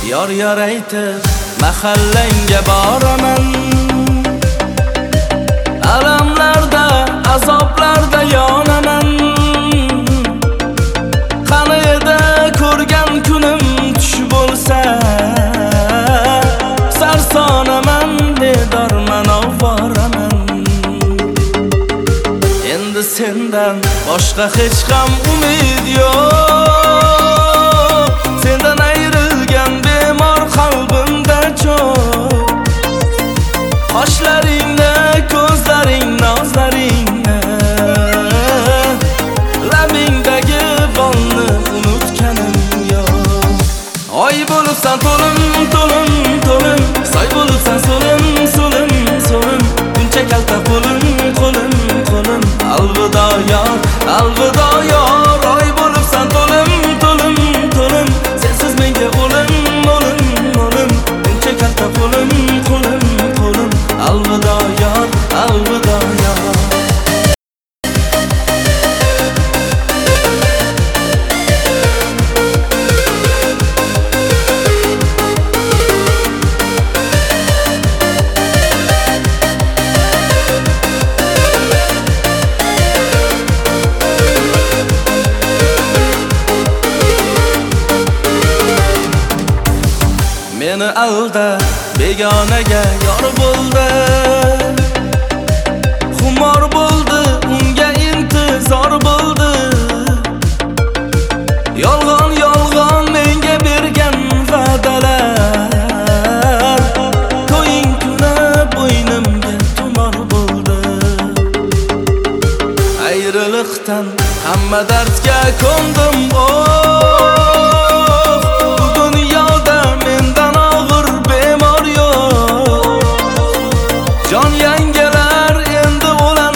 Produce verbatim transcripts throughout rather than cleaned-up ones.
Yor yor aytib mahallangga boraman. Alamlarda, azoblarda yonaman. Qani edi ko'rgan kunim tush bo'lsa, sarsonaman, bedorman, ovoraman. Endi sendan boshqa hech ham umid yo'q. Sendan ayrilgan bemor qalbimda cho'k. Qoshlaringni, ko'zlaring, nozlaringni, labingdagi bolni unutganim yo'q. Oy bo'libsan to'lim, to'lim, to'lim, soy bo'libsan so'lim, so'lim, so'lim. Buncha kalta qo'lim, qo'lim, qo'lim. Alvido yor, alvido yor. Oy bo'libsan to'lim, to'lim, to'lim. Sensiz menga o'lim, o'lim, o'lim. Buncha kalta qo'lim, qo'lim, qo'lim. Alvido yor, alvido yor. Meni alda begonaga yor bo'ldi. Xumor bo'ldi, unga intizor bo'ldi. Yolg'on yolg'on menga bergan va'dalar, to'ying kuni bo'ynimga tumor bo'ldi. Ayriliqdan hamma dardga ko'ndim. Jon yangalar endi o'lan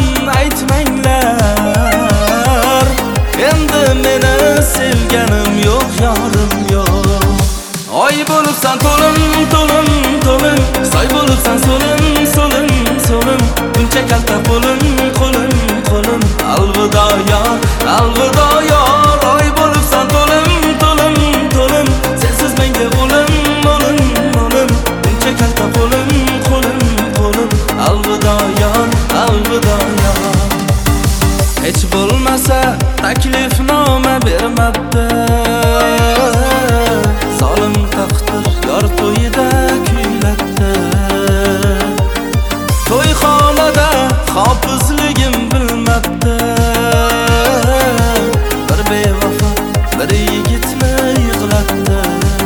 aytmanglar. Endi meni sevganim yo'q, yorim yo'q. Oy bo'libsan to'lim, to'lim, to'lim, soy bo'libsan so'lim, so'lim, so'lim. Buncha kalta qo'lim, qo'lim, qo'lim. Alvido yor, alvido yor. Oy bo'libsan to'lim, to'lim, to'lim. Sensiz menga o'lim, o'lim, o'lim. Buncha kalta qo'lim, qo'lim, qo'lim. Alvido yor, alvido yor. Hech bo'lmasa taklifnoma bermabdi. Zolim taqdir yor to'yida kuylatdi. To'yxonada hofizligim bilmabdi. Bir bevafo bir yigitni yig'latdi.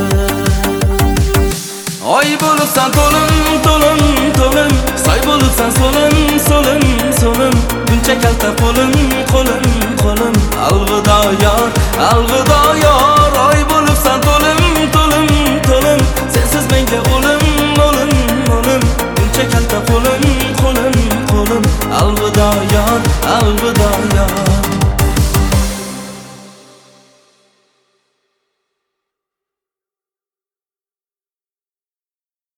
Oy bo'libsan to'lim, to'lim, to'lim, soy bo'libsan so'lim, so'lim, so'lim. Buncha kalta qo'lim, qo'lim, qo'lim. Alvido yor, alvido yor. Oy